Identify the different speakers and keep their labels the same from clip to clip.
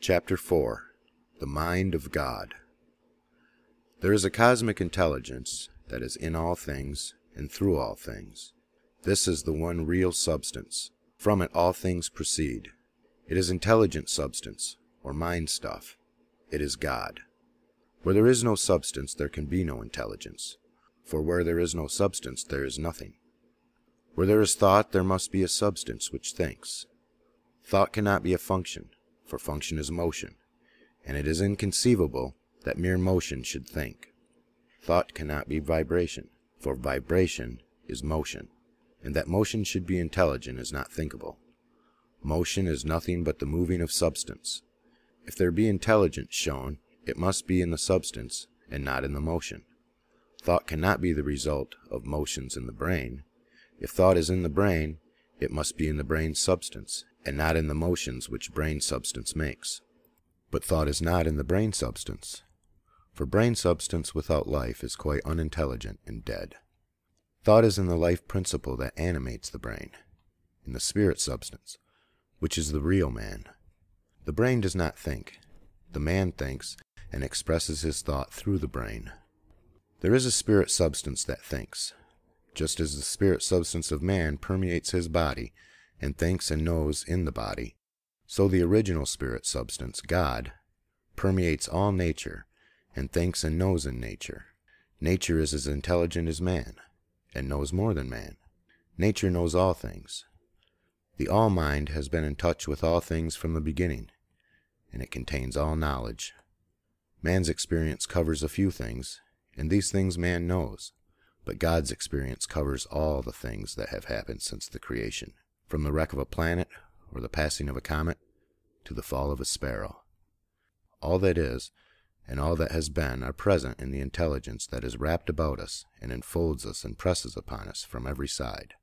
Speaker 1: Chapter 4. The Mind of God. There is a cosmic intelligence that is in all things and through all things. This is the one real substance. From it all things proceed. It is intelligent substance, or mind stuff. It is God. Where there is no substance, there can be no intelligence. For where there is no substance, there is nothing. Where there is thought, there must be a substance which thinks. Thought cannot be a function, for function is motion, and it is inconceivable that mere motion should think. Thought cannot be vibration, for vibration is motion, and that motion should be intelligent is not thinkable. Motion is nothing but the moving of substance. If there be intelligence shown, it must be in the substance and not in the motion. Thought cannot be the result of motions in the brain. If thought is in the brain, it must be in the brain's substance, and not in the motions which brain substance makes. But thought is not in the brain substance, for brain substance without life is quite unintelligent and dead. Thought is in the life principle that animates the brain, in the spirit substance, which is the real man. The brain does not think. The man thinks and expresses his thought through the brain. There is a spirit substance that thinks, just as the spirit substance of man permeates his body and thinks and knows in the body, so the original spirit substance, God, permeates all nature and thinks and knows in nature. Nature is as intelligent as man, and knows more than man. Nature knows all things. The All-Mind has been in touch with all things from the beginning, and it contains all knowledge. Man's experience covers a few things, and these things man knows, but God's experience covers all the things that have happened since the creation, from the wreck of a planet or the passing of a comet to the fall of a sparrow. All that is and all that has been are present in the intelligence that is wrapped about us and enfolds us and presses upon us from every side.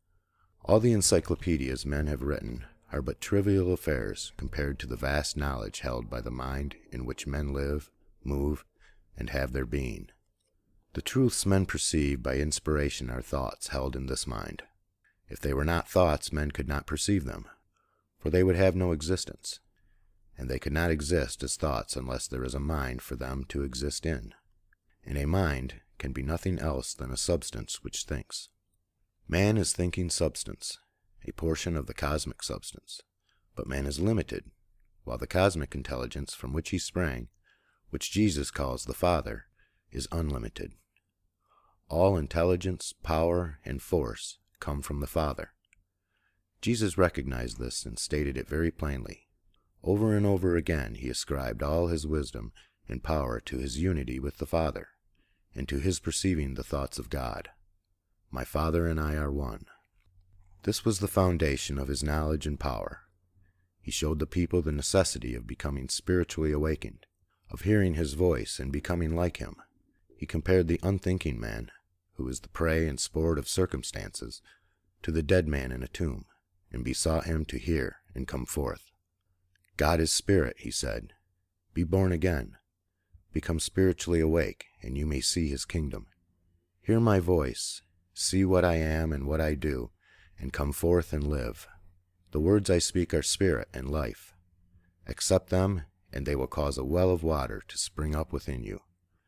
Speaker 1: All the encyclopedias men have written are but trivial affairs compared to the vast knowledge held by the mind in which men live, move, and have their being. The truths men perceive by inspiration are thoughts held in this mind. If they were not thoughts, men could not perceive them, for they would have no existence, and they could not exist as thoughts unless there is a mind for them to exist in, and a mind can be nothing else than a substance which thinks. Man is thinking substance, a portion of the cosmic substance, but man is limited, while the cosmic intelligence from which he sprang, which Jesus calls the Father, is unlimited. All intelligence, power, and force come from the Father. Jesus recognized this and stated it very plainly. Over and over again he ascribed all his wisdom and power to his unity with the Father, and to his perceiving the thoughts of God. My Father and I are one. This was the foundation of his knowledge and power. He showed the people the necessity of becoming spiritually awakened, of hearing his voice and becoming like him. He compared the unthinking man, who is the prey and sport of circumstances, to the dead man in a tomb, and besought him to hear and come forth. God is spirit, he said. Be born again. Become spiritually awake, and you may see his kingdom. Hear my voice, see what I am and what I do, and come forth and live. The words I speak are spirit and life. Accept them, and they will cause a well of water to spring up within you.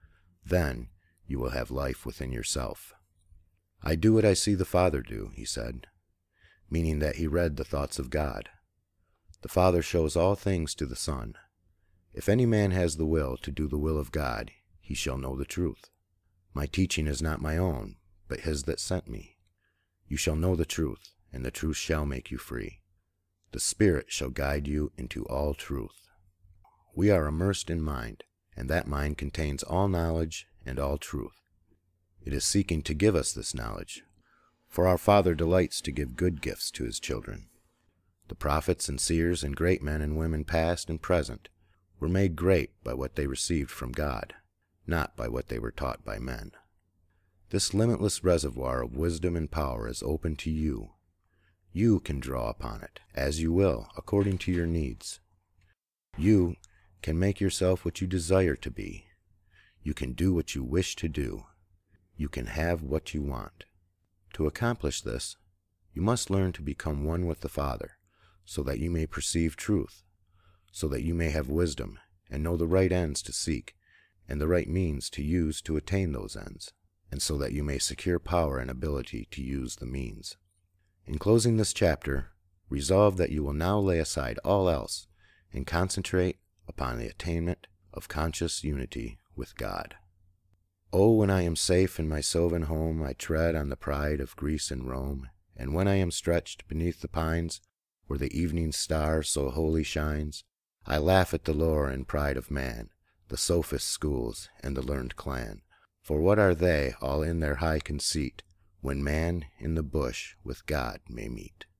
Speaker 1: Then you will have life within yourself. I do what I see the Father do, he said, meaning that he read the thoughts of God. The Father shows all things to the Son. If any man has the will to do the will of God, he shall know the truth. My teaching is not my own, but his that sent me. You shall know the truth, and the truth shall make you free. The Spirit shall guide you into all truth. We are immersed in mind, and that mind contains all knowledge and all truth. It is seeking to give us this knowledge, for our Father delights to give good gifts to his children. The prophets and seers and great men and women past and present were made great by what they received from God, not by what they were taught by men. This limitless reservoir of wisdom and power is open to you. You can draw upon it, as you will, according to your needs. You can make yourself what you desire to be. You can do what you wish to do. You can have what you want. To accomplish this, you must learn to become one with the Father, so that you may perceive truth, so that you may have wisdom, and know the right ends to seek, and the right means to use to attain those ends, and so that you may secure power and ability to use the means. In closing this chapter, resolve that you will now lay aside all else and concentrate upon the attainment of conscious unity with God. Oh, when I am safe in my sylvan home, I tread on the pride of Greece and Rome, and when I am stretched beneath the pines, where the evening star so wholly shines, I laugh at the lore and pride of man, the sophist schools and the learned clan. For what are they, all in their high conceit, when man in the bush with God may meet?